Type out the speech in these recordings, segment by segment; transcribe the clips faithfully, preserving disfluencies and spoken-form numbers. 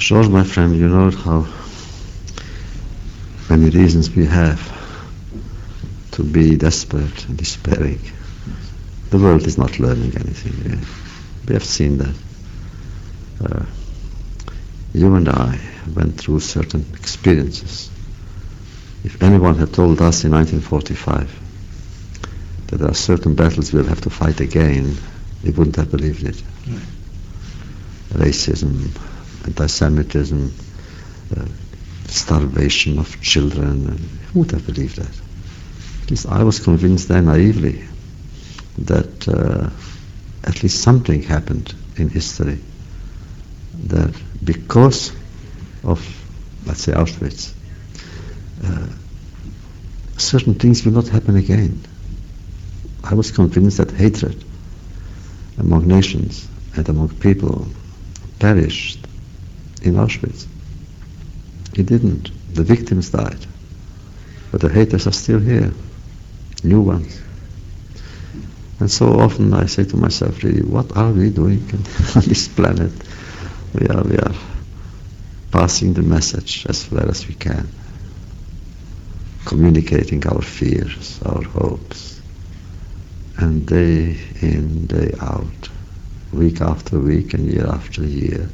George, my friend, you know how many reasons we have to be desperate and despairing. The world is not learning anything. We have seen that. Uh, you and I went through certain experiences. If anyone had told us in nineteen forty-five that there are certain battles we'll have to fight again, we wouldn't have believed it. Right. Racism, anti-Semitism, uh, starvation of children, and who would have believed that? At least I was convinced then naively that uh, at least something happened in history, that because of, let's say, Auschwitz, uh, certain things will not happen again. I was convinced that hatred among nations and among people perished in Auschwitz. It didn't. The victims died, but the haters are still here, new ones. And so often I say to myself, really, what are we doing on this planet? We are, we are passing the message as well as we can, communicating our fears, our hopes, and day in, day out, week after week and year after year,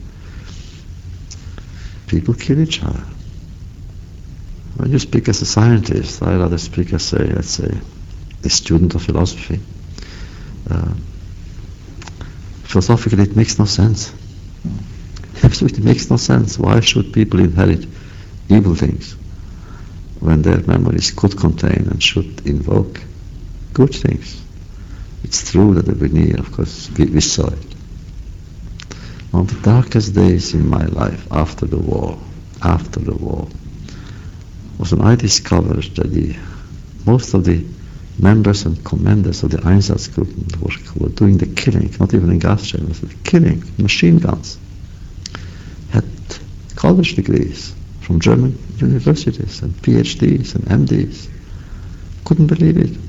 people kill each other. When you speak as a scientist, I rather speak as a, let's say, a student of philosophy. Uh, philosophically, it makes no sense. Absolutely makes no sense. Why should people inherit evil things when their memories could contain and should invoke good things? It's true that the veneer, of course, we, we saw it. On the darkest days in my life after the war, after the war, was when I discovered that the most of the members and commanders of the Einsatzgruppen were, who were doing the killing, not even in gas chambers, but killing, machine guns, had college degrees from German universities and PhDs and M Ds. Couldn't believe it.